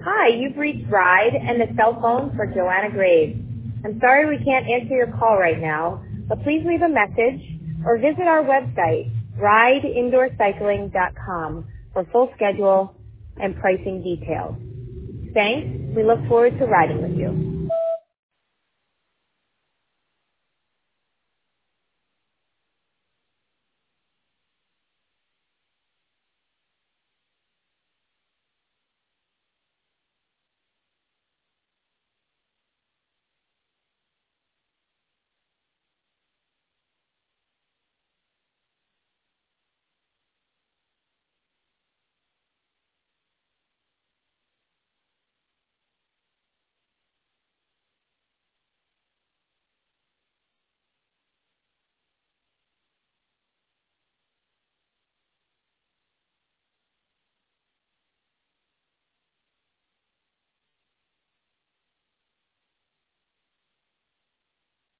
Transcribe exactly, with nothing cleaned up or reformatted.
Hi, you've reached RIDE and the cell phone for Joanna Graves. I'm sorry we can't answer your call right now, but please leave a message or visit our website, ride indoor cycling dot com, for full schedule and pricing details. Thanks. We look forward to riding with you.